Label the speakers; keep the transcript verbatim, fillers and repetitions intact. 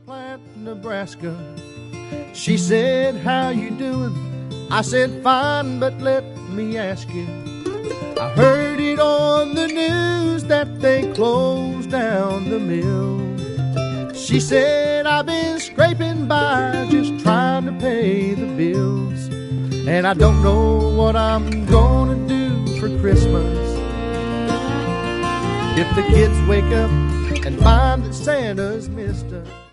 Speaker 1: Plant, Nebraska. She said, how you doing? I said, fine, but let me ask you. I heard it on the news that they closed down the mill. She said, I've been scraping by, just trying to pay the bills. And I don't know what I'm gonna do for Christmas if the kids wake up and find that Santa's missed us.